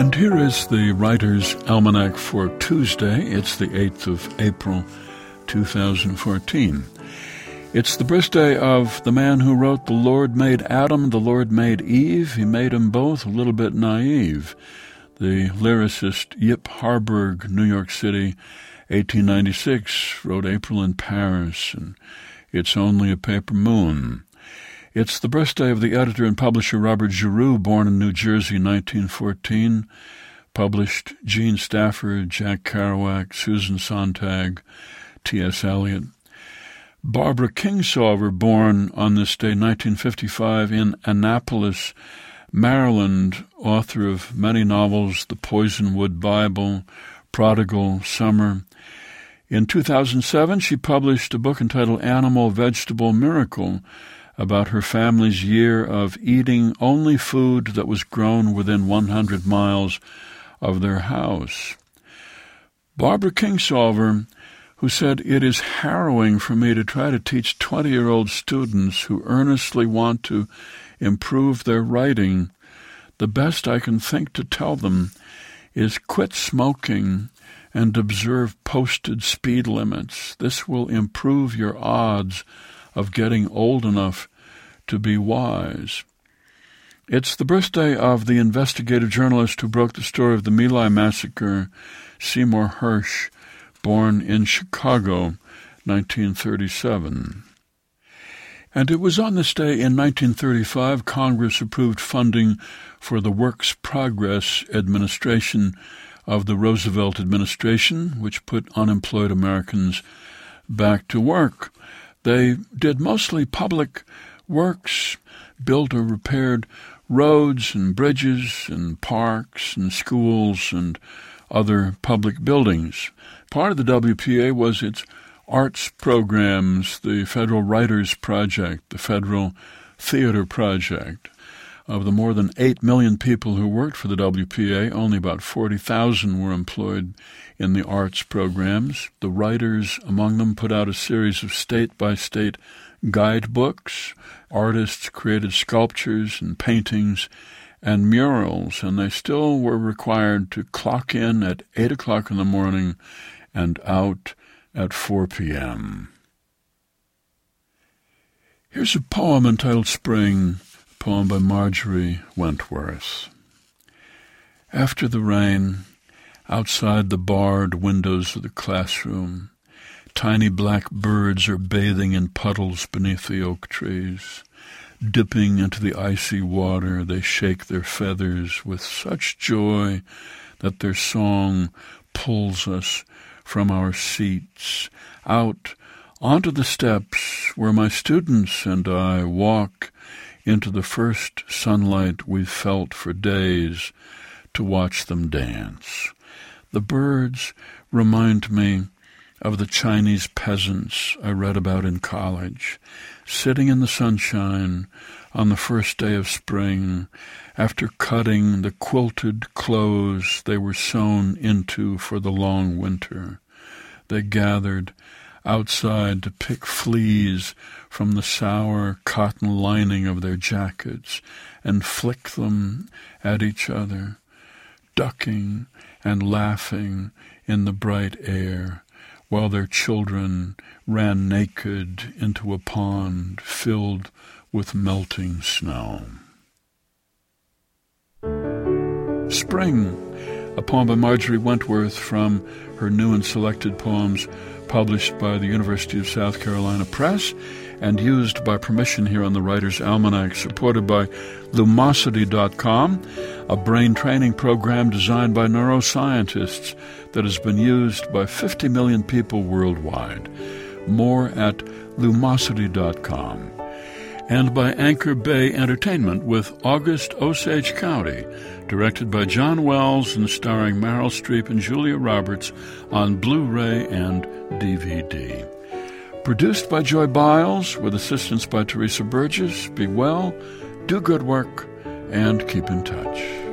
And here is the Writer's Almanac for Tuesday. It's the 8th of April, 2014. It's the birthday of the man who wrote The Lord Made Adam, the Lord Made Eve. He made them both a little bit naive. The lyricist Yip Harburg, New York City, 1896, wrote April in Paris, and It's Only a Paper Moon. It's the birthday of the editor and publisher Robert Giroux, born in New Jersey, 1914, published Gene Stafford, Jack Kerouac, Susan Sontag, T.S. Eliot. Barbara Kingsolver, born on this day, 1955, in Annapolis, Maryland, author of many novels, The Poisonwood Bible, Prodigal Summer. In 2007, she published a book entitled Animal Vegetable Miracle, about her family's year of eating only food that was grown within 100 miles of their house. Barbara Kingsolver, who said, "It is harrowing for me to try to teach 20-year-old students who earnestly want to improve their writing. The best I can think to tell them is quit smoking and observe posted speed limits. This will improve your odds of getting old enough to be wise." It's the birthday of the investigative journalist who broke the story of the My Lai massacre, Seymour Hersh, born in Chicago, 1937. And it was on this day in 1935 Congress approved funding for the Works Progress Administration of the Roosevelt administration, which put unemployed Americans back to work. They did mostly public works, built or repaired roads and bridges and parks and schools and other public buildings. Part of the WPA was its arts programs, the Federal Writers Project, the Federal Theater Project. Of the more than 8 million people who worked for the WPA, only about 40,000 were employed in the arts programs. The writers among them put out a series of state-by-state guidebooks. Artists created sculptures and paintings and murals, and they still were required to clock in at 8 o'clock in the morning and out at 4 p.m. Here's a poem entitled Spring, a poem by Marjorie Wentworth. After the rain, outside the barred windows of the classroom, tiny black birds are bathing in puddles beneath the oak trees. Dipping into the icy water, they shake their feathers with such joy that their song pulls us from our seats out onto the steps where my students and I walk into the first sunlight we've felt for days to watch them dance. The birds remind me of the Chinese peasants I read about in college, sitting in the sunshine on the first day of spring after cutting the quilted clothes they were sewn into for the long winter. They gathered outside to pick fleas from the sour cotton lining of their jackets and flick them at each other, ducking and laughing in the bright air, while their children ran naked into a pond filled with melting snow. Spring, a poem by Marjorie Wentworth from her new and selected poems published by the University of South Carolina Press and used by permission here on the Writer's Almanac, supported by Lumosity.com, a brain training program designed by neuroscientists that has been used by 50 million people worldwide. More at Lumosity.com. And by Anchor Bay Entertainment with August Osage County, directed by John Wells and starring Meryl Streep and Julia Roberts on Blu-ray and DVD. Produced by Joy Biles with assistance by Teresa Burgess. Be well, do good work, and keep in touch.